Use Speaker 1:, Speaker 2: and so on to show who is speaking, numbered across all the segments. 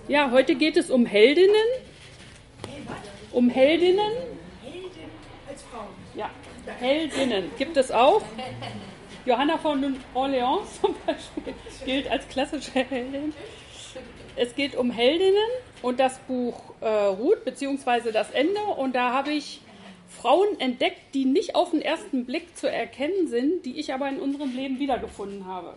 Speaker 1: Ja, heute geht es um Heldinnen. Um Heldinnen.
Speaker 2: Helden als Frauen.
Speaker 1: Ja, Heldinnen gibt es auch. Johanna von Orleans zum Beispiel gilt als klassische Heldin. Es geht um Heldinnen und das Buch Ruth, beziehungsweise das Ende. Und da habe ich Frauen entdeckt, die nicht auf den ersten Blick zu erkennen sind, die ich aber in unserem Leben wiedergefunden habe.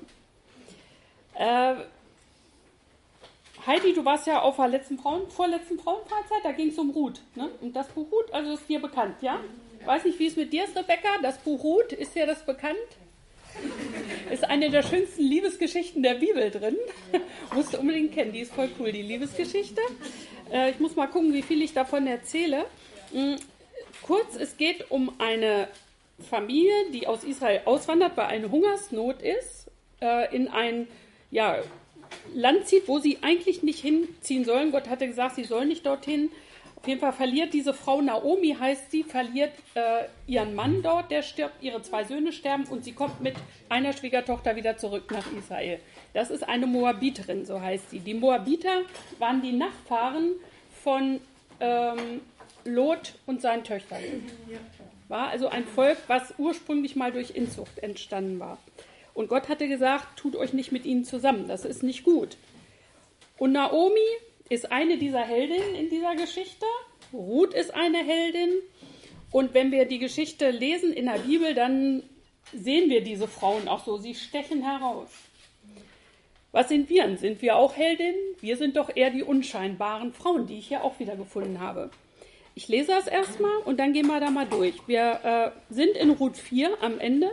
Speaker 1: Heidi, du warst ja auf der vorletzten Frauenfreizeit, da ging es um Ruth. Ne? Und das Buch Ruth, also ist dir bekannt, ja? Weiß nicht, wie es mit dir ist, Rebecca. Das Buch Ruth, ist dir das bekannt? Ist eine der schönsten Liebesgeschichten der Bibel drin. Musst du unbedingt kennen, die ist voll cool, die Liebesgeschichte. Ich muss mal gucken, wie viel ich davon erzähle. Kurz, es geht um eine Familie, die aus Israel auswandert, weil eine Hungersnot ist, in ein Land zieht, wo sie eigentlich nicht hinziehen sollen. Gott hatte gesagt, sie sollen nicht dorthin. Auf jeden Fall verliert diese Frau, Naomi heißt sie, verliert ihren Mann dort, der stirbt, ihre 2 Söhne sterben und sie kommt mit einer Schwiegertochter wieder zurück nach Israel. Das ist eine Moabiterin, so heißt sie. Die Moabiter waren die Nachfahren von Lot und seinen Töchtern. War also ein Volk, was ursprünglich mal durch Inzucht entstanden war. Und Gott hatte gesagt, tut euch nicht mit ihnen zusammen, das ist nicht gut. Und Naomi ist eine dieser Heldinnen in dieser Geschichte. Ruth ist eine Heldin. Und wenn wir die Geschichte lesen in der Bibel, dann sehen wir diese Frauen auch so. Sie stechen heraus. Was sind wir? Sind wir auch Heldinnen? Wir sind doch eher die unscheinbaren Frauen, die ich hier auch wieder gefunden habe. Ich lese das erstmal und dann gehen wir da mal durch. Wir sind in Ruth 4 am Ende.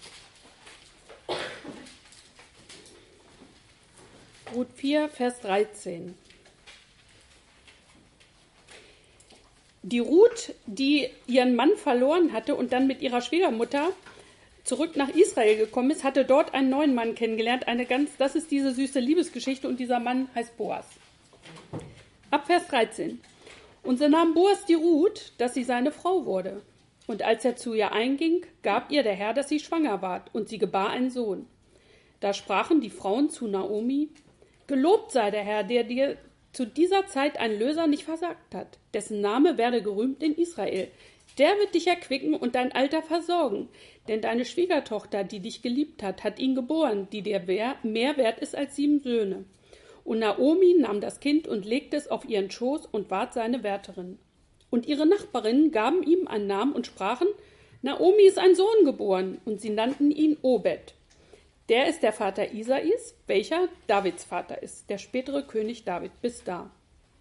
Speaker 1: Ruth 4, Vers 13. Die Ruth, die ihren Mann verloren hatte und dann mit ihrer Schwiegermutter zurück nach Israel gekommen ist, hatte dort einen neuen Mann kennengelernt. Das ist diese süße Liebesgeschichte und dieser Mann heißt Boas. Ab Vers 13. Und so nahm Boas die Ruth, dass sie seine Frau wurde. Und als er zu ihr einging, gab ihr der Herr, dass sie schwanger ward, und sie gebar einen Sohn. Da sprachen die Frauen zu Naomi: Gelobt sei der Herr, der dir zu dieser Zeit einen Löser nicht versagt hat, dessen Name werde gerühmt in Israel. Der wird dich erquicken und dein Alter versorgen, denn deine Schwiegertochter, die dich geliebt hat, hat ihn geboren, die dir mehr wert ist als 7 Söhne. Und Naomi nahm das Kind und legte es auf ihren Schoß und ward seine Wärterin. Und ihre Nachbarinnen gaben ihm einen Namen und sprachen: Naomi ist ein Sohn geboren, und sie nannten ihn Obed. Der ist der Vater Isais, welcher Davids Vater ist, der spätere König David, bis da.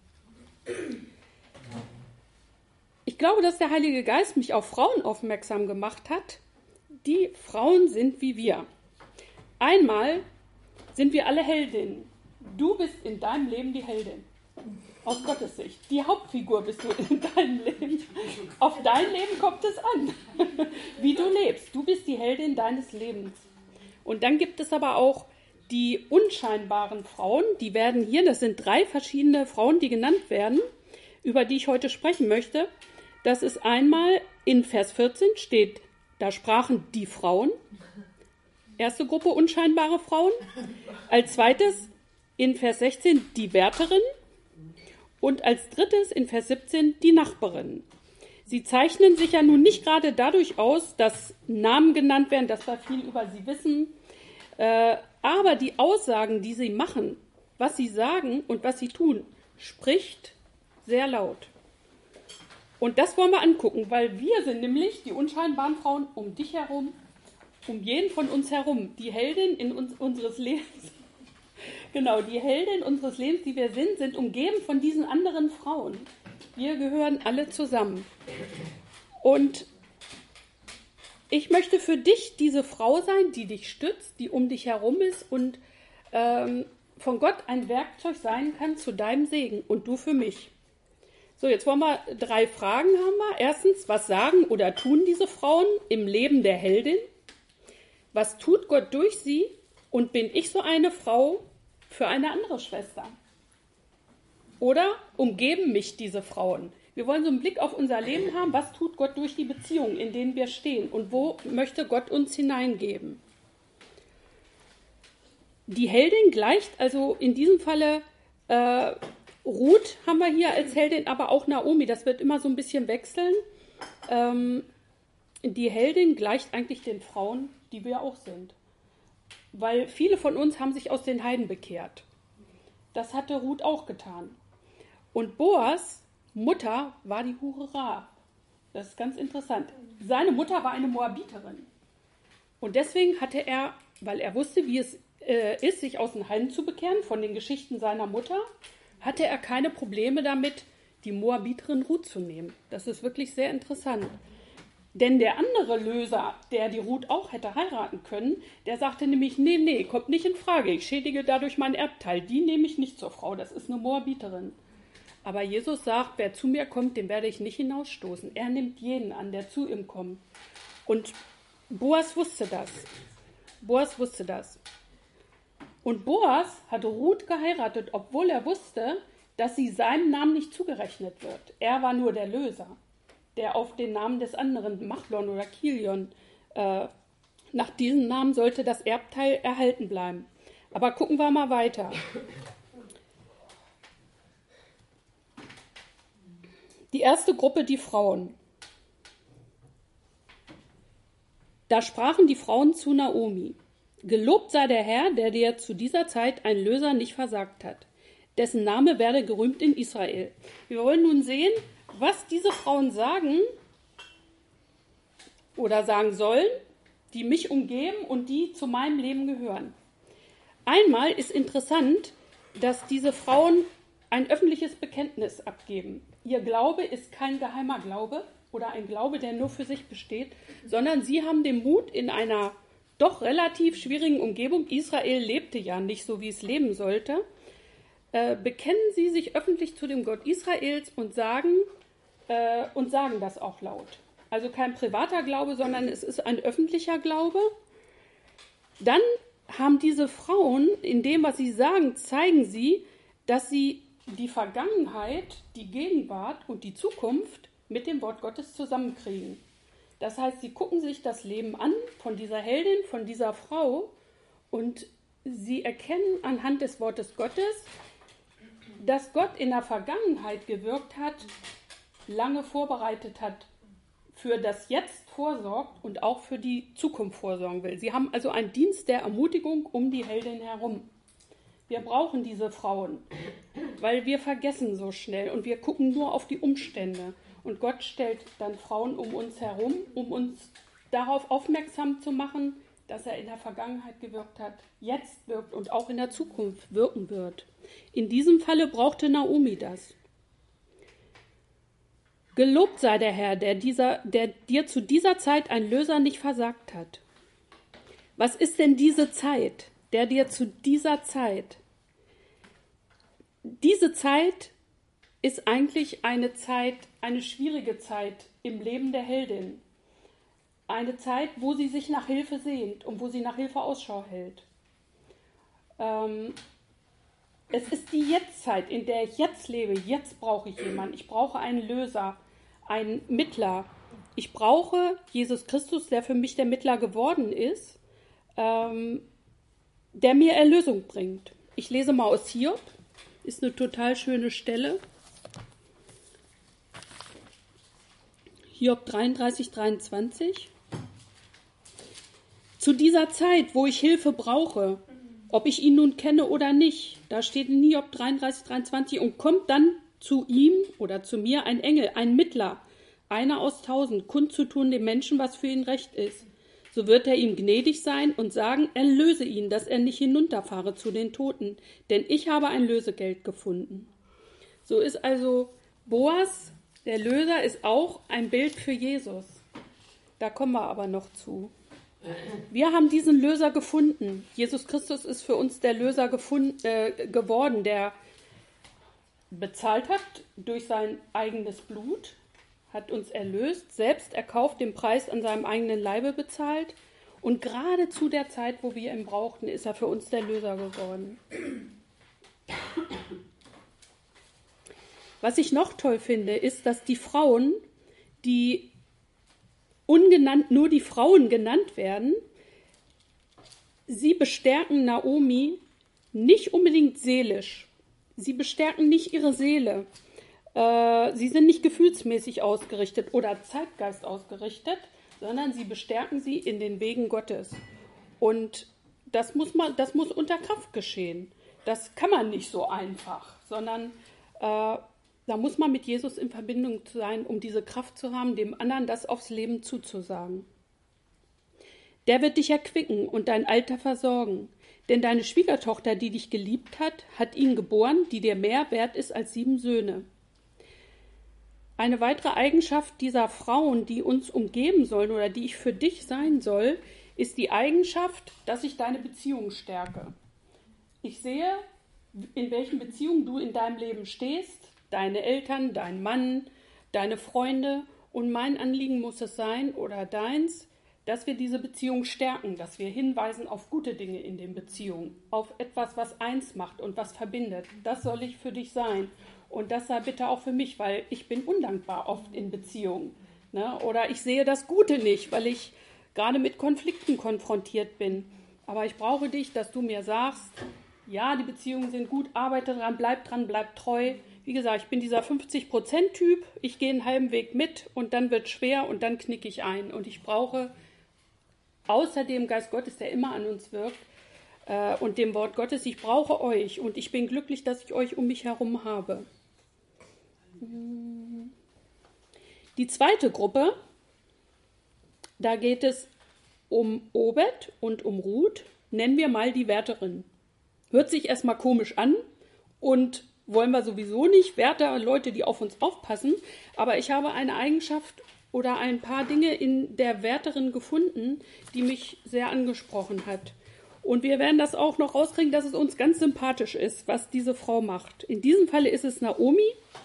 Speaker 1: Ich glaube, dass der Heilige Geist mich auf Frauen aufmerksam gemacht hat, die Frauen sind wie wir. Einmal sind wir alle Heldinnen. Du bist in deinem Leben die Heldin. Aus Gottes Sicht. Die Hauptfigur bist du in deinem Leben. Auf dein Leben kommt es an, wie du lebst. Du bist die Heldin deines Lebens. Und dann gibt es aber auch die unscheinbaren Frauen, die werden hier, das sind 3 verschiedene Frauen, die genannt werden, über die ich heute sprechen möchte. Das ist einmal in Vers 14 steht, da sprachen die Frauen, erste Gruppe unscheinbare Frauen. Als zweites in Vers 16 die Wärterin und als drittes in Vers 17 die Nachbarin. Sie zeichnen sich ja nun nicht gerade dadurch aus, dass Namen genannt werden, dass wir viel über sie wissen. Aber die Aussagen, die sie machen, was sie sagen und was sie tun, spricht sehr laut. Und das wollen wir angucken, weil wir sind nämlich die unscheinbaren Frauen um dich herum, um jeden von uns herum, die Heldin unseres Lebens. Genau, die Heldin unseres Lebens, die wir sind umgeben von diesen anderen Frauen. Wir gehören alle zusammen. Und ich möchte für dich diese Frau sein, die dich stützt, die um dich herum ist und von Gott ein Werkzeug sein kann zu deinem Segen und du für mich. So, jetzt wollen wir 3 Fragen haben wir. Erstens, was sagen oder tun diese Frauen im Leben der Heldin? Was tut Gott durch sie? Und bin ich so eine Frau für eine andere Schwester? Oder umgeben mich diese Frauen? Wir wollen so einen Blick auf unser Leben haben. Was tut Gott durch die Beziehungen, in denen wir stehen? Und wo möchte Gott uns hineingeben? Die Heldin gleicht also in diesem Falle Ruth haben wir hier als Heldin, aber auch Naomi. Das wird immer so ein bisschen wechseln. Die Heldin gleicht eigentlich den Frauen, die wir auch sind. Weil viele von uns haben sich aus den Heiden bekehrt. Das hatte Ruth auch getan. Und Boas Mutter war die Hure Rahab. Das ist ganz interessant. Seine Mutter war eine Moabiterin. Und deswegen hatte er, weil er wusste, wie es ist, sich aus den Heiden zu bekehren, von den Geschichten seiner Mutter, hatte er keine Probleme damit, die Moabiterin Ruth zu nehmen. Das ist wirklich sehr interessant. Denn der andere Löser, der die Ruth auch hätte heiraten können, der sagte nämlich, nee, kommt nicht in Frage. Ich schädige dadurch mein Erbteil. Die nehme ich nicht zur Frau. Das ist eine Moabiterin. Aber Jesus sagt, wer zu mir kommt, den werde ich nicht hinausstoßen. Er nimmt jeden an, der zu ihm kommt. Und Boas wusste das. Und Boas hat Ruth geheiratet, obwohl er wusste, dass sie seinem Namen nicht zugerechnet wird. Er war nur der Löser, der auf den Namen des anderen, Machlon oder Kilion, nach diesem Namen sollte das Erbteil erhalten bleiben. Aber gucken wir mal weiter. Die erste Gruppe, die Frauen. Da sprachen die Frauen zu Naomi: Gelobt sei der Herr, der dir zu dieser Zeit einen Löser nicht versagt hat. Dessen Name werde gerühmt in Israel. Wir wollen nun sehen, was diese Frauen sagen oder sagen sollen, die mich umgeben und die zu meinem Leben gehören. Einmal ist interessant, dass diese Frauen ein öffentliches Bekenntnis abgeben. Ihr Glaube ist kein geheimer Glaube oder ein Glaube, der nur für sich besteht, sondern sie haben den Mut, in einer doch relativ schwierigen Umgebung, Israel lebte ja nicht so, wie es leben sollte, bekennen sie sich öffentlich zu dem Gott Israels und sagen das auch laut. Also kein privater Glaube, sondern es ist ein öffentlicher Glaube. Dann haben diese Frauen, in dem, was sie sagen, zeigen sie, dass sie die Vergangenheit, die Gegenwart und die Zukunft mit dem Wort Gottes zusammenkriegen. Das heißt, sie gucken sich das Leben an von dieser Heldin, von dieser Frau und sie erkennen anhand des Wortes Gottes, dass Gott in der Vergangenheit gewirkt hat, lange vorbereitet hat, für das Jetzt vorsorgt und auch für die Zukunft vorsorgen will. Sie haben also einen Dienst der Ermutigung um die Heldin herum. Wir brauchen diese Frauen, weil wir vergessen so schnell und wir gucken nur auf die Umstände. Und Gott stellt dann Frauen um uns herum, um uns darauf aufmerksam zu machen, dass er in der Vergangenheit gewirkt hat, jetzt wirkt und auch in der Zukunft wirken wird. In diesem Falle brauchte Naomi das. Gelobt sei der Herr, der dir zu dieser Zeit einen Löser nicht versagt hat. Was ist denn diese Zeit, der dir zu dieser Zeit? Diese Zeit ist eigentlich eine schwierige Zeit im Leben der Heldin. Eine Zeit, wo sie sich nach Hilfe sehnt und wo sie nach Hilfe Ausschau hält. Es ist die Jetztzeit, in der ich jetzt lebe. Jetzt brauche ich jemanden. Ich brauche einen Löser, einen Mittler. Ich brauche Jesus Christus, der für mich der Mittler geworden ist, der mir Erlösung bringt. Ich lese mal aus Hiob. Ist eine total schöne Stelle. Hiob 33, 23. Zu dieser Zeit, wo ich Hilfe brauche, ob ich ihn nun kenne oder nicht, da steht in Hiob 33, 23, und kommt dann zu ihm oder zu mir ein Engel, ein Mittler, einer aus 1000, kundzutun dem Menschen, was für ihn recht ist. So wird er ihm gnädig sein und sagen, erlöse ihn, dass er nicht hinunterfahre zu den Toten, denn ich habe ein Lösegeld gefunden. So ist also Boas, der Löser, ist auch ein Bild für Jesus. Da kommen wir aber noch zu. Wir haben diesen Löser gefunden. Jesus Christus ist für uns der Löser geworden, der bezahlt hat durch sein eigenes Blut, hat uns erlöst, selbst erkauft, den Preis an seinem eigenen Leibe bezahlt. Und gerade zu der Zeit, wo wir ihn brauchten, ist er für uns der Löser geworden. Was ich noch toll finde, ist, dass die Frauen, die ungenannt, nur die Frauen genannt werden, sie bestärken Naomi nicht unbedingt seelisch, sie bestärken nicht ihre Seele. Sie sind nicht gefühlsmäßig ausgerichtet oder Zeitgeist ausgerichtet, sondern sie bestärken sie in den Wegen Gottes. Und das muss unter Kraft geschehen. Das kann man nicht so einfach, sondern da muss man mit Jesus in Verbindung sein, um diese Kraft zu haben, dem anderen das aufs Leben zuzusagen. Der wird dich erquicken und dein Alter versorgen. Denn deine Schwiegertochter, die dich geliebt hat, hat ihn geboren, die dir mehr wert ist als 7 Söhne. Eine weitere Eigenschaft dieser Frauen, die uns umgeben sollen oder die ich für dich sein soll, ist die Eigenschaft, dass ich deine Beziehung stärke. Ich sehe, in welchen Beziehungen du in deinem Leben stehst, deine Eltern, dein Mann, deine Freunde. Und mein Anliegen muss es sein, oder deins, dass wir diese Beziehung stärken, dass wir hinweisen auf gute Dinge in den Beziehungen, auf etwas, was eins macht und was verbindet. Das soll ich für dich sein. Und das sei bitte auch für mich, weil ich bin undankbar oft in Beziehungen. Ne? Oder ich sehe das Gute nicht, weil ich gerade mit Konflikten konfrontiert bin. Aber ich brauche dich, dass du mir sagst, ja, die Beziehungen sind gut, arbeite dran, bleib treu. Wie gesagt, ich bin dieser 50%-Typ, ich gehe einen halben Weg mit und dann wird es schwer und dann knicke ich ein. Und ich brauche außer dem Geist Gottes, der immer an uns wirkt, und dem Wort Gottes, ich brauche euch und ich bin glücklich, dass ich euch um mich herum habe. Die zweite Gruppe, da geht es um Obed und um Ruth, nennen wir mal die Wärterin. Hört sich erstmal komisch an und wollen wir sowieso nicht, Wärter, Leute, die auf uns aufpassen, aber ich habe eine Eigenschaft oder ein paar Dinge in der Wärterin gefunden, die mich sehr angesprochen hat. Und wir werden das auch noch rauskriegen, dass es uns ganz sympathisch ist, was diese Frau macht. In diesem Falle ist es Naomi.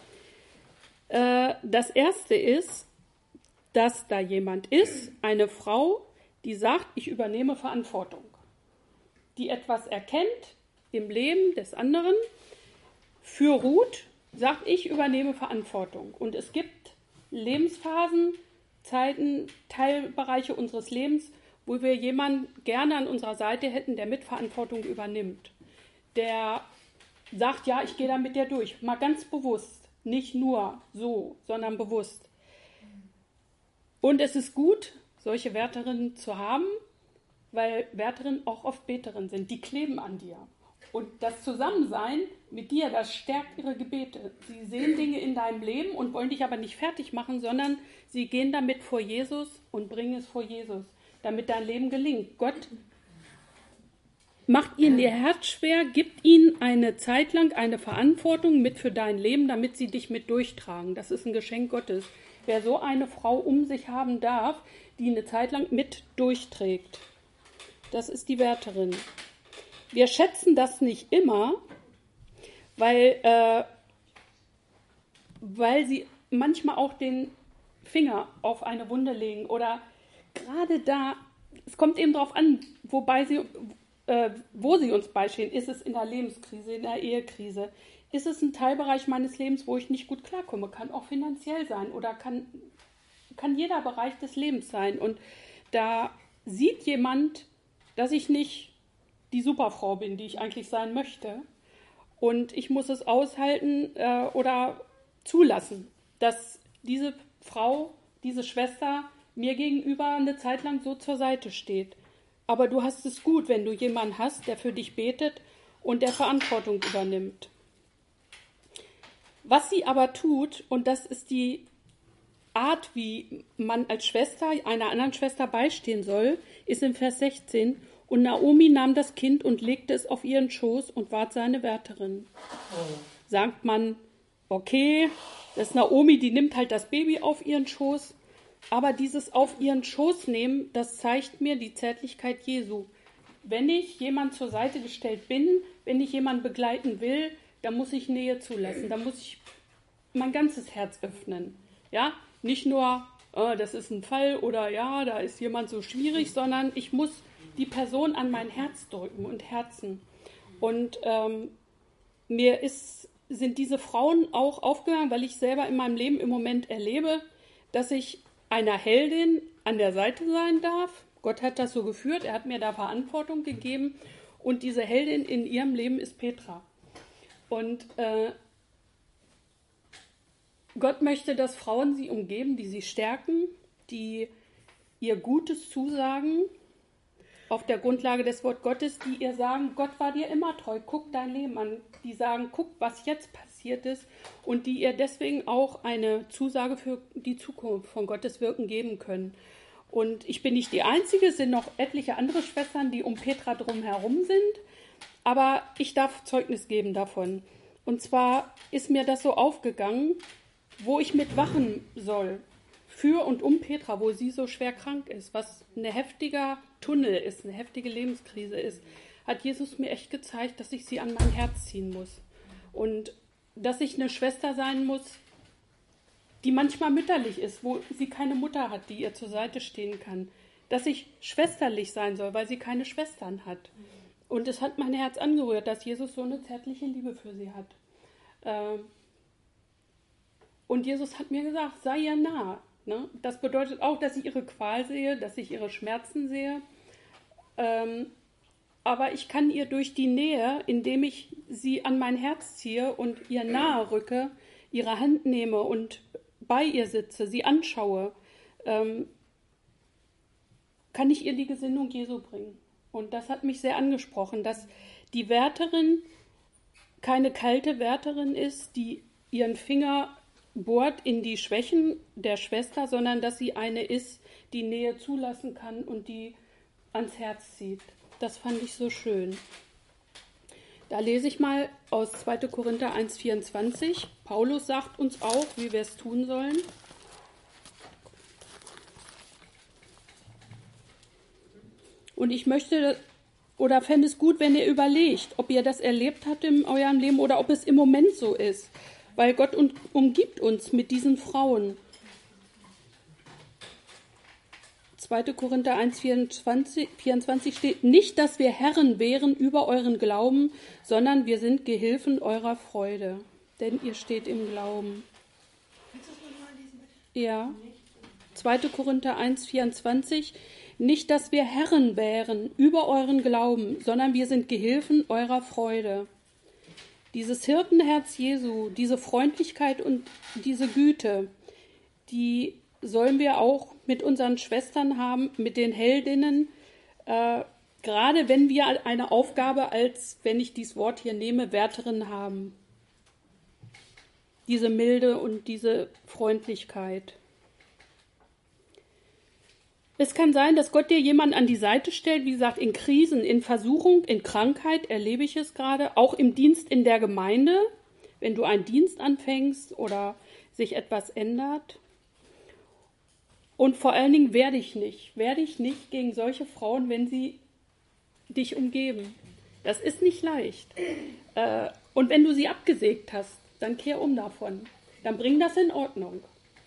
Speaker 1: Das Erste ist, dass da jemand ist, eine Frau, die sagt, ich übernehme Verantwortung. Die etwas erkennt im Leben des anderen. Für Ruth sagt, ich übernehme Verantwortung. Und es gibt Lebensphasen, Zeiten, Teilbereiche unseres Lebens, wo wir jemanden gerne an unserer Seite hätten, der Mitverantwortung übernimmt. Der sagt, ja, ich gehe da mit dir durch. Mal ganz bewusst. Nicht nur so, sondern bewusst. Und es ist gut, solche Wärterinnen zu haben, weil Wärterinnen auch oft Beterinnen sind. Die kleben an dir. Und das Zusammensein mit dir, das stärkt ihre Gebete. Sie sehen Dinge in deinem Leben und wollen dich aber nicht fertig machen, sondern sie gehen damit vor Jesus und bringen es vor Jesus, damit dein Leben gelingt. Gott macht ihnen ihr Herz schwer, gibt ihnen eine Zeit lang eine Verantwortung mit für dein Leben, damit sie dich mit durchtragen. Das ist ein Geschenk Gottes. Wer so eine Frau um sich haben darf, die eine Zeit lang mit durchträgt, das ist die Wärterin. Wir schätzen das nicht immer, weil sie manchmal auch den Finger auf eine Wunde legen oder gerade da, es kommt eben darauf an, wo sie uns beistehen. Ist es in der Lebenskrise, in der Ehekrise? Ist es ein Teilbereich meines Lebens, wo ich nicht gut klarkomme? Kann auch finanziell sein oder kann jeder Bereich des Lebens sein. Und da sieht jemand, dass ich nicht die Superfrau bin, die ich eigentlich sein möchte. Und ich muss es aushalten oder zulassen, dass diese Frau, diese Schwester mir gegenüber eine Zeit lang so zur Seite steht. Aber du hast es gut, wenn du jemanden hast, der für dich betet und der Verantwortung übernimmt. Was sie aber tut, und das ist die Art, wie man als Schwester einer anderen Schwester beistehen soll, ist in Vers 16. Und Naomi nahm das Kind und legte es auf ihren Schoß und ward seine Wärterin. Sagt man, okay, das ist Naomi, die nimmt halt das Baby auf ihren Schoß. Aber dieses auf ihren Schoß nehmen, das zeigt mir die Zärtlichkeit Jesu. Wenn ich jemand zur Seite gestellt bin, wenn ich jemanden begleiten will, dann muss ich Nähe zulassen. Da muss ich mein ganzes Herz öffnen. Ja, nicht nur, das ist ein Fall oder ja, da ist jemand so schwierig, sondern ich muss die Person an mein Herz drücken und Herzen. Und sind diese Frauen auch aufgegangen, weil ich selber in meinem Leben im Moment erlebe, dass ich einer Heldin an der Seite sein darf. Gott hat das so geführt, er hat mir da Verantwortung gegeben und diese Heldin in ihrem Leben ist Petra. Und Gott möchte, dass Frauen sie umgeben, die sie stärken, die ihr Gutes zusagen, auf der Grundlage des Wort Gottes, die ihr sagen, Gott war dir immer treu, guck dein Leben an. Die sagen, guck, was jetzt passiert ist und die ihr deswegen auch eine Zusage für die Zukunft von Gottes Wirken geben können. Und ich bin nicht die Einzige, es sind noch etliche andere Schwestern, die um Petra drumherum sind, aber ich darf Zeugnis geben davon. Und zwar ist mir das so aufgegangen, wo ich mitwachen soll, für und um Petra, wo sie so schwer krank ist, was ein heftiger Tunnel ist, eine heftige Lebenskrise ist, hat Jesus mir echt gezeigt, dass ich sie an mein Herz ziehen muss. Und dass ich eine Schwester sein muss, die manchmal mütterlich ist, wo sie keine Mutter hat, die ihr zur Seite stehen kann. Dass ich schwesterlich sein soll, weil sie keine Schwestern hat. Und es hat mein Herz angerührt, dass Jesus so eine zärtliche Liebe für sie hat. Und Jesus hat mir gesagt, sei ihr nah. Ne? Das bedeutet auch, dass ich ihre Qual sehe, dass ich ihre Schmerzen sehe. Aber ich kann ihr durch die Nähe, indem ich sie an mein Herz ziehe und ihr nahe rücke, ihre Hand nehme und bei ihr sitze, sie anschaue, kann ich ihr die Gesinnung Jesu bringen. Und das hat mich sehr angesprochen, dass die Wärterin keine kalte Wärterin ist, die ihren Finger bohrt in die Schwächen der Schwester, sondern dass sie eine ist, die Nähe zulassen kann und die ans Herz zieht. Das fand ich so schön. Da lese ich mal aus 2. Korinther 1,24. Paulus sagt uns auch, wie wir es tun sollen. Und ich möchte oder fände es gut, wenn ihr überlegt, ob ihr das erlebt habt in eurem Leben oder ob es im Moment so ist. Weil Gott umgibt uns mit diesen Frauen. 2. Korinther 1,24 steht, nicht, dass wir Herren wären über euren Glauben, sondern wir sind Gehilfen eurer Freude. Denn ihr steht im Glauben. Ja. 2. Korinther 1,24, nicht, dass wir Herren wären über euren Glauben, sondern wir sind Gehilfen eurer Freude. Dieses Hirtenherz Jesu, diese Freundlichkeit und diese Güte, die sollen wir auch mit unseren Schwestern haben, mit den Heldinnen, gerade wenn wir eine Aufgabe als, wenn ich dieses Wort hier nehme, Wärterin haben. Diese Milde und diese Freundlichkeit. Es kann sein, dass Gott dir jemanden an die Seite stellt, wie gesagt, in Krisen, in Versuchung, in Krankheit, erlebe ich es gerade, auch im Dienst in der Gemeinde, wenn du einen Dienst anfängst oder sich etwas ändert. Und vor allen Dingen werde ich nicht gegen solche Frauen, wenn sie dich umgeben. Das ist nicht leicht. Und wenn du sie abgesägt hast, dann kehr um davon. Dann bring das in Ordnung.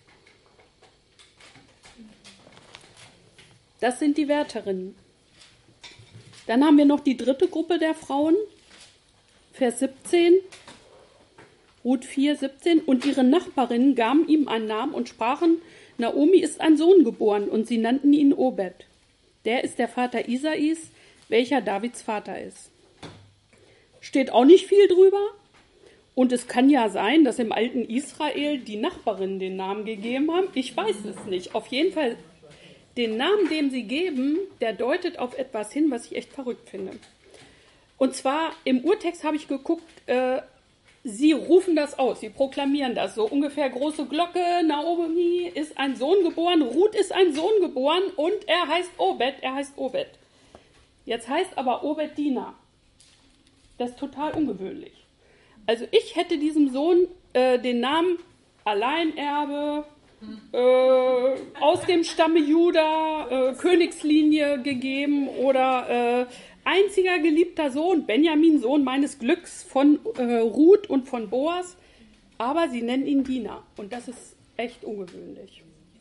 Speaker 1: Das sind die Wärterinnen. Dann haben wir noch die dritte Gruppe der Frauen. Vers 17. Ruth 4, 17. Und ihre Nachbarinnen gaben ihm einen Namen und sprachen, Naomi ist ein Sohn geboren, und sie nannten ihn Obed. Der ist der Vater Isais, welcher Davids Vater ist. Steht auch nicht viel drüber. Und es kann ja sein, dass im alten Israel die Nachbarinnen den Namen gegeben haben. Ich weiß es nicht. Auf jeden Fall, den Namen, den sie geben, der deutet auf etwas hin, was ich echt verrückt finde. Und zwar, im Urtext habe ich geguckt, sie rufen das aus, sie proklamieren das. So ungefähr große Glocke, Naomi ist ein Sohn geboren, Ruth ist ein Sohn geboren und er heißt Obed. Jetzt heißt aber Obed Diener. Das ist total ungewöhnlich. Also ich hätte diesem Sohn den Namen Alleinerbe, aus dem Stamme Juda, Königslinie gegeben oder einziger geliebter Sohn, Benjamin, Sohn meines Glücks von Ruth und von Boas. Aber sie nennen ihn Diener und das ist echt ungewöhnlich.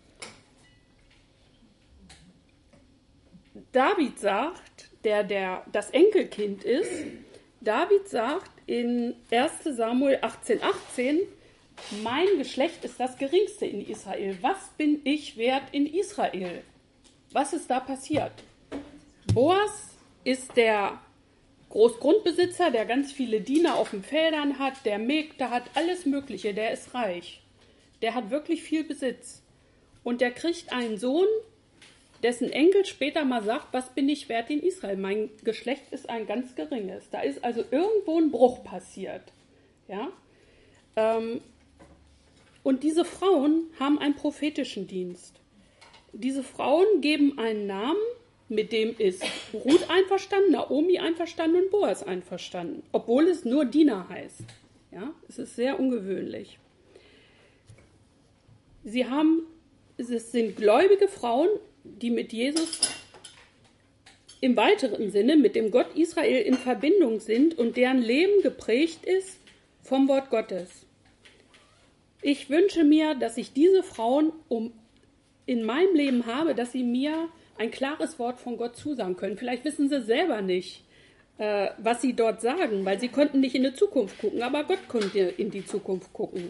Speaker 1: David sagt, der das Enkelkind ist, David sagt in 1. Samuel 18,18, mein Geschlecht ist das geringste in Israel. Was bin ich wert in Israel? Was ist da passiert? Boas ist der Großgrundbesitzer, der ganz viele Diener auf den Feldern hat, der Mägde hat, alles Mögliche, der ist reich. Der hat wirklich viel Besitz. Und der kriegt einen Sohn, dessen Enkel später mal sagt, was bin ich wert in Israel? Mein Geschlecht ist ein ganz geringes. Da ist also irgendwo ein Bruch passiert. Ja? Und diese Frauen haben einen prophetischen Dienst. Diese Frauen geben einen Namen, mit dem ist Ruth einverstanden, Naomi einverstanden und Boas einverstanden, obwohl es nur Diener heißt. Ja? Es ist sehr ungewöhnlich. Es sind gläubige Frauen, die mit Jesus im weiteren Sinne, mit dem Gott Israel in Verbindung sind und deren Leben geprägt ist vom Wort Gottes. Ich wünsche mir, dass ich diese Frauen in meinem Leben habe, dass sie mir ein klares Wort von Gott zusagen können. Vielleicht wissen sie selber nicht, was sie dort sagen, weil sie konnten nicht in die Zukunft gucken, aber Gott konnte in die Zukunft gucken.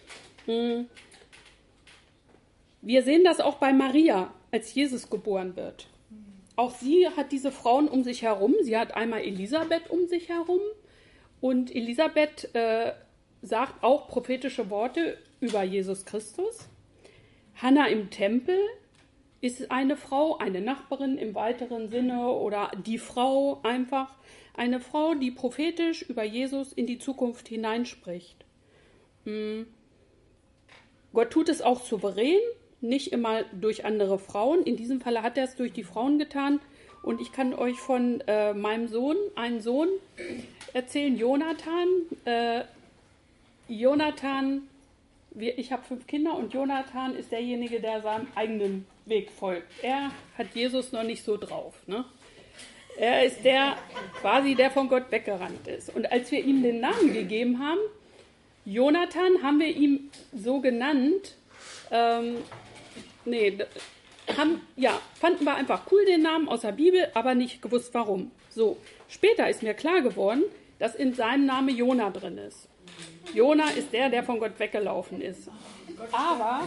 Speaker 1: Wir sehen das auch bei Maria, als Jesus geboren wird. Auch sie hat diese Frauen um sich herum. Sie hat einmal Elisabeth um sich herum und Elisabeth sagt auch prophetische Worte über Jesus Christus. Hannah im Tempel ist eine Frau, eine Nachbarin im weiteren Sinne oder die Frau einfach, eine Frau, die prophetisch über Jesus in die Zukunft hineinspricht. Gott tut es auch souverän, nicht immer durch andere Frauen. In diesem Falle hat er es durch die Frauen getan. Und ich kann euch von meinem Sohn, einen Sohn, erzählen, Jonathan. Ich habe 5 Kinder und Jonathan ist derjenige, der seinem eigenen Weg folgt. Er hat Jesus noch nicht so drauf. Ne? Er ist quasi der von Gott weggerannt ist. Und als wir ihm den Namen gegeben haben, Jonathan, haben wir ihn so genannt, fanden wir einfach cool den Namen aus der Bibel, aber nicht gewusst warum. So, später ist mir klar geworden, dass in seinem Namen Jona drin ist. Jona ist der von Gott weggelaufen ist. Aber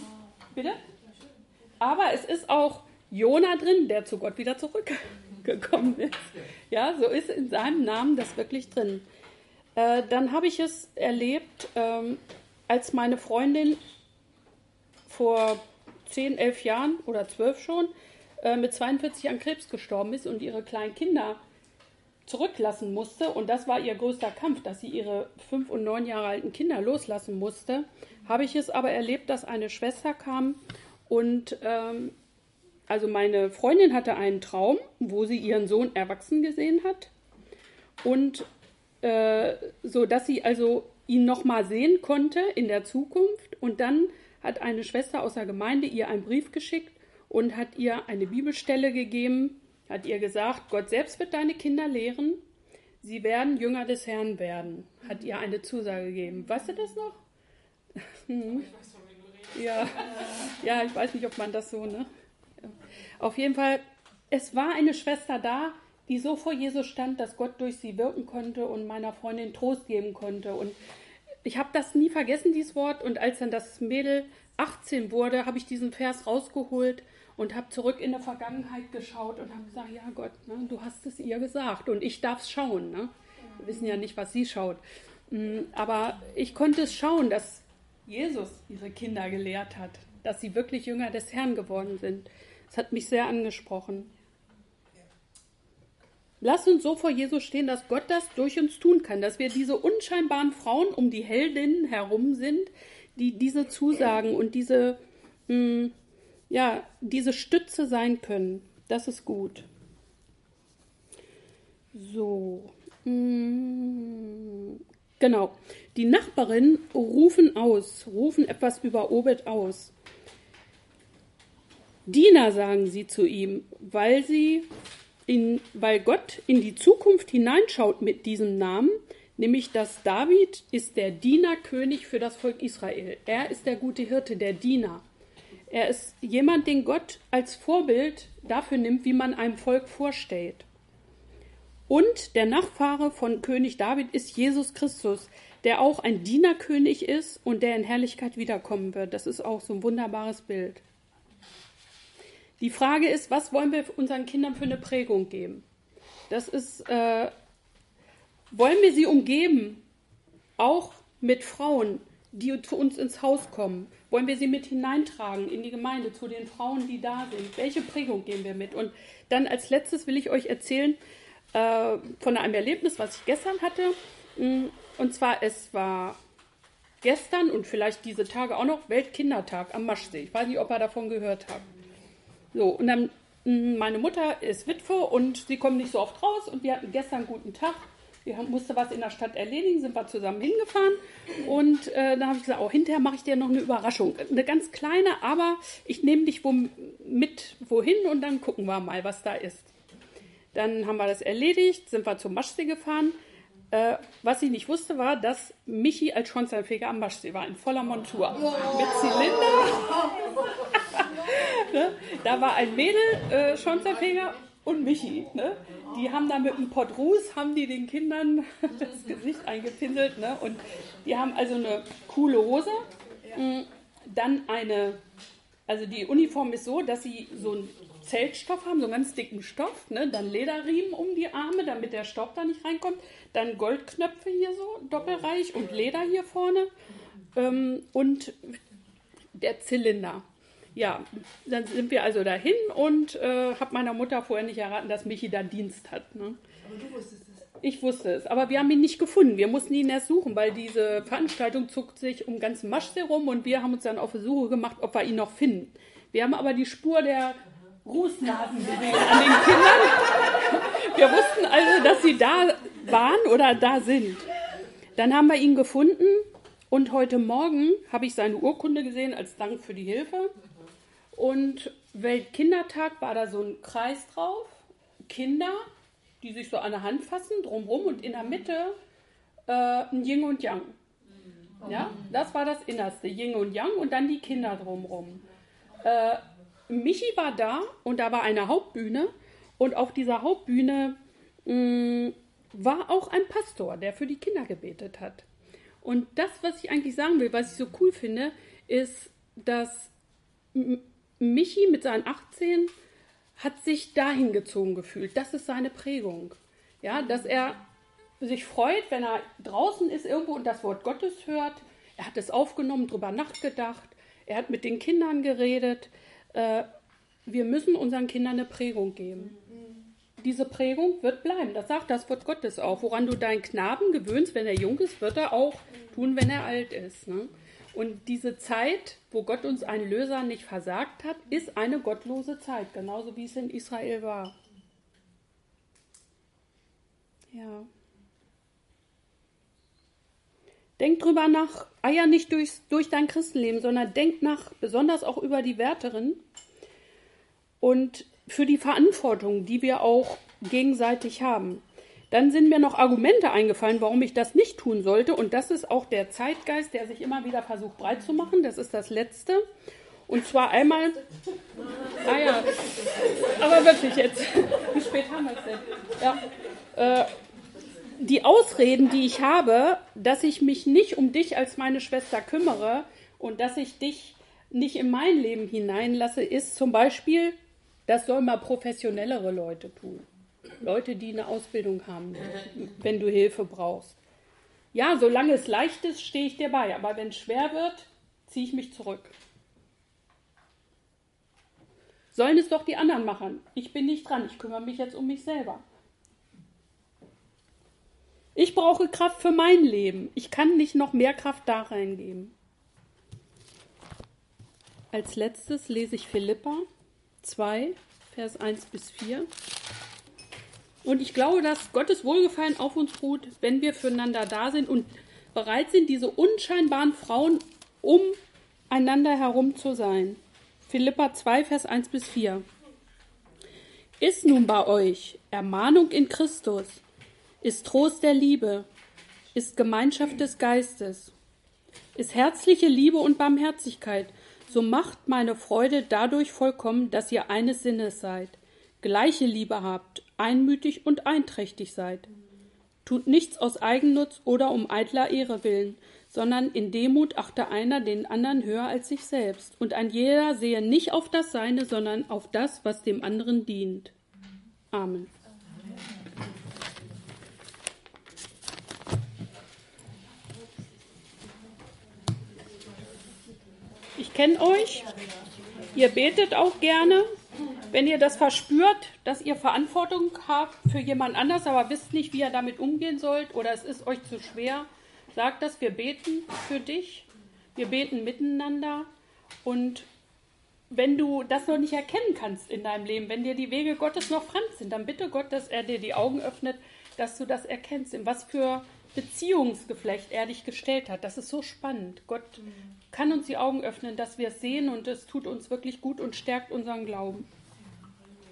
Speaker 1: es ist auch Jona drin, der zu Gott wieder zurückgekommen ist. Ja, so ist in seinem Namen das wirklich drin. Dann habe ich es erlebt, als meine Freundin vor 10, 11 Jahren oder 12 schon mit 42 an Krebs gestorben ist und ihre kleinen Kinder zurücklassen musste. Und das war ihr größter Kampf, dass sie ihre 5 und 9 Jahre alten Kinder loslassen musste. Habe ich es aber erlebt, dass eine Schwester kam und also meine Freundin hatte einen Traum, wo sie ihren Sohn erwachsen gesehen hat und so, dass sie also ihn nochmal sehen konnte in der Zukunft. Und dann hat eine Schwester aus der Gemeinde ihr einen Brief geschickt und hat ihr eine Bibelstelle gegeben, hat ihr gesagt, Gott selbst wird deine Kinder lehren, sie werden Jünger des Herrn werden, hat ihr eine Zusage gegeben. Weißt du das noch? Ja, ich weiß nicht, ob man das so, ne? Auf jeden Fall, es war eine Schwester da, die so vor Jesus stand, dass Gott durch sie wirken konnte und meiner Freundin Trost geben konnte. Und ich habe das nie vergessen, dieses Wort. Und als dann das Mädel 18 wurde, habe ich diesen Vers rausgeholt und habe zurück in der Vergangenheit geschaut und habe gesagt, ja Gott, ne, du hast es ihr gesagt und ich darf es schauen. Ne? Wir wissen ja nicht, was sie schaut. Aber ich konnte es schauen, dass Jesus ihre Kinder gelehrt hat, dass sie wirklich Jünger des Herrn geworden sind. Das hat mich sehr angesprochen. Lass uns so vor Jesus stehen, dass Gott das durch uns tun kann, dass wir diese unscheinbaren Frauen um die Heldinnen herum sind, die diese Zusagen und diese Stütze sein können. Das ist gut. So. Genau. Die Nachbarinnen rufen etwas über Obed aus. Diener, sagen sie zu ihm, weil Gott in die Zukunft hineinschaut mit diesem Namen, nämlich dass David ist der Dienerkönig für das Volk Israel. Er ist der gute Hirte, der Diener. Er ist jemand, den Gott als Vorbild dafür nimmt, wie man einem Volk vorstellt. Und der Nachfahre von König David ist Jesus Christus, der auch ein Dienerkönig ist und der in Herrlichkeit wiederkommen wird. Das ist auch so ein wunderbares Bild. Die Frage ist, was wollen wir unseren Kindern für eine Prägung geben? Das ist wollen wir sie umgeben, auch mit Frauen, die zu uns ins Haus kommen? Wollen wir sie mit hineintragen in die Gemeinde, zu den Frauen, die da sind? Welche Prägung gehen wir mit? Und dann als letztes will ich euch erzählen von einem Erlebnis, was ich gestern hatte. Und zwar, es war gestern und vielleicht diese Tage auch noch Weltkindertag am Maschsee. Ich weiß nicht, ob ihr davon gehört habt. So, und dann, meine Mutter ist Witwe und sie kommt nicht so oft raus und wir hatten gestern einen guten Tag. Wir mussten was in der Stadt erledigen, sind wir zusammen hingefahren und dann habe ich gesagt, hinterher mache ich dir noch eine Überraschung. Eine ganz kleine, aber ich nehme dich mit wohin und dann gucken wir mal, was da ist. Dann haben wir das erledigt, sind wir zum Maschsee gefahren. Was ich nicht wusste, war, dass Michi als Schornsteinfeger am Maschsee war, in voller Montur. Mit Zylinder. Ne? Da war ein Mädel, Schornsteinfeger und Michi. Ne? Die haben da mit einem Pott Ruß, haben die den Kindern das Gesicht eingepinselt. Ne? Und die haben also eine coole Hose. Dann also die Uniform ist so, dass sie so einen Zeltstoff haben, so einen ganz dicken Stoff. Ne? Dann Lederriemen um die Arme, damit der Staub da nicht reinkommt. Dann Goldknöpfe hier so, doppelreich und Leder hier vorne. Und der Zylinder. Ja, dann sind wir also dahin und habe meiner Mutter vorher nicht erraten, dass Michi da Dienst hat. Ne?
Speaker 2: Aber du wusstest es.
Speaker 1: Ich wusste es, aber wir haben ihn nicht gefunden. Wir mussten ihn erst suchen, weil diese Veranstaltung zuckt sich um ganz Maschsee rum und wir haben uns dann auf die Suche gemacht, ob wir ihn noch finden. Wir haben aber die Spur der Rußnasen gesehen an den Kindern. Wir wussten also, dass sie da waren oder da sind. Dann haben wir ihn gefunden und heute Morgen habe ich seine Urkunde gesehen als Dank für die Hilfe. Und Weltkindertag war da so ein Kreis drauf, Kinder, die sich so an der Hand fassen, drumherum und in der Mitte ein Yin und Yang. Ja, das war das Innerste, Yin und Yang und dann die Kinder drumherum. Michi war da und da war eine Hauptbühne und auf dieser Hauptbühne war auch ein Pastor, der für die Kinder gebetet hat. Und das, was ich eigentlich sagen will, was ich so cool finde, ist, dass Michi mit seinen 18 hat sich dahin gezogen gefühlt. Das ist seine Prägung. Ja, dass er sich freut, wenn er draußen ist irgendwo und das Wort Gottes hört. Er hat es aufgenommen, drüber nachgedacht. Er hat mit den Kindern geredet. Wir müssen unseren Kindern eine Prägung geben. Diese Prägung wird bleiben. Das sagt das Wort Gottes auch. Woran du deinen Knaben gewöhnst, wenn er jung ist, wird er auch tun, wenn er alt ist. Ne? Und diese Zeit, wo Gott uns einen Löser nicht versagt hat, ist eine gottlose Zeit, genauso wie es in Israel war. Ja. Denk drüber nach, eier nicht durch dein Christenleben, sondern denk nach, besonders auch über die Wärterin und für die Verantwortung, die wir auch gegenseitig haben. Dann sind mir noch Argumente eingefallen, warum ich das nicht tun sollte. Und das ist auch der Zeitgeist, der sich immer wieder versucht breit zu machen. Das ist das Letzte. Und zwar einmal... ja, aber wirklich jetzt. Wie spät haben wir es denn? Ja. Die Ausreden, die ich habe, dass ich mich nicht um dich als meine Schwester kümmere und dass ich dich nicht in mein Leben hineinlasse, ist zum Beispiel, das sollen mal professionellere Leute tun. Leute, die eine Ausbildung haben, wenn du Hilfe brauchst. Ja, solange es leicht ist, stehe ich dir bei. Aber wenn es schwer wird, ziehe ich mich zurück. Sollen es doch die anderen machen. Ich bin nicht dran. Ich kümmere mich jetzt um mich selber. Ich brauche Kraft für mein Leben. Ich kann nicht noch mehr Kraft da reingeben. Als letztes lese ich Philipper 2, Vers 1-4. Und ich glaube, dass Gottes Wohlgefallen auf uns ruht, wenn wir füreinander da sind und bereit sind, diese unscheinbaren Frauen um einander herum zu sein. Philipper 2, Vers 1-4. Ist nun bei euch Ermahnung in Christus, ist Trost der Liebe, ist Gemeinschaft des Geistes, ist herzliche Liebe und Barmherzigkeit, so macht meine Freude dadurch vollkommen, dass ihr eines Sinnes seid, gleiche Liebe habt, einmütig und einträchtig seid. Tut nichts aus Eigennutz oder um eitler Ehre willen, sondern in Demut achte einer den anderen höher als sich selbst. Und ein jeder sehe nicht auf das Seine, sondern auf das, was dem anderen dient. Amen. Ich kenne euch. Ihr betet auch gerne. Wenn ihr das verspürt, dass ihr Verantwortung habt für jemand anders, aber wisst nicht, wie ihr damit umgehen sollt oder es ist euch zu schwer, sagt das, wir beten für dich. Wir beten miteinander. Und wenn du das noch nicht erkennen kannst in deinem Leben, wenn dir die Wege Gottes noch fremd sind, dann bitte Gott, dass er dir die Augen öffnet, dass du das erkennst, in was für Beziehungsgeflecht er dich gestellt hat. Das ist so spannend. Gott kann uns die Augen öffnen, dass wir es sehen und es tut uns wirklich gut und stärkt unseren Glauben.